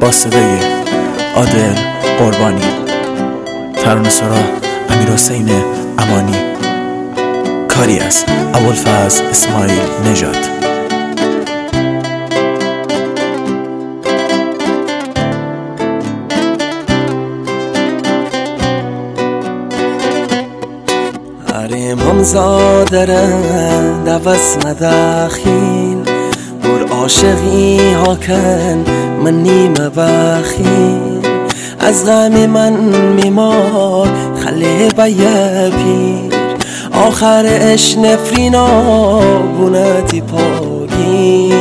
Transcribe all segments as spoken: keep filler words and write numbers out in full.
با صدای عادل قربانی، ترانه سرا امیرحسین امانی، کاری از ابوالفضل اسماعیل نژاد. امام زادرن دوست مدخیل بر عاشقی ها کن من نیمه بخیل از غم من میمار خلی بایه پیر آخرش نفرینا بونتی پاکی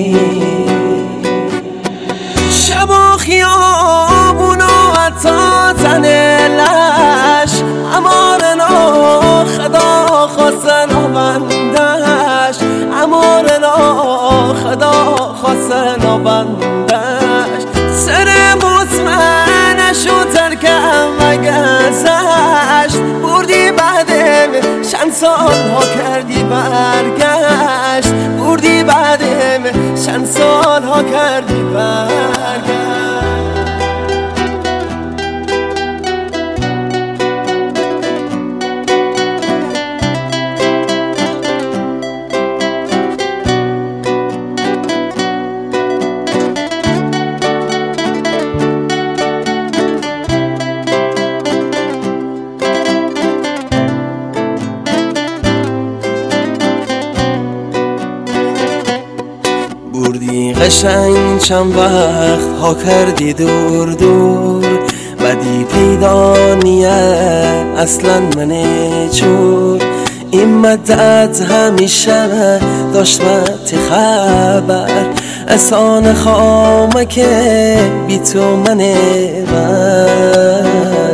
شبا خیابونا حتی زنه لش امارنا خدا خواستن و بندش امارنا خدا خواستن و بندش سر مطمئنش و ترکم و گذشت بردی بعدم چند سال ها کردی برگشت بردی بعدم چند سال ها کردی برگشت. بردی قشنگ چند وقت ها کردی دور دور بدی پیدا نیه اصلا من چور این مدت همیشه داشتمت خبر احسان خامه که بی تو منه من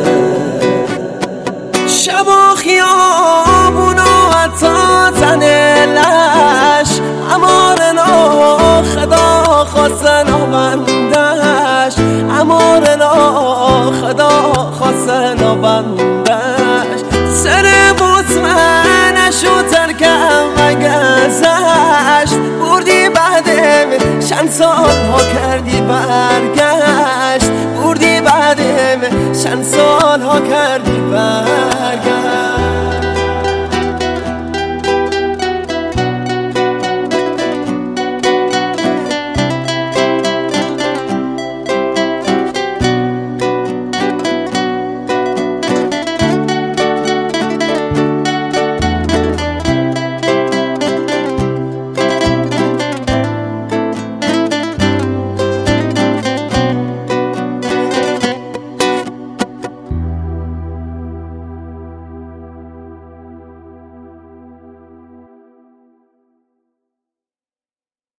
شبا خیابونا حتی زنه لش امارنا خدا خواستن و بندش امارنا خدا خواستن و بندش سر مطمئنش و ترکم و گذشت بردی بعدم چند سال ها کردی بعد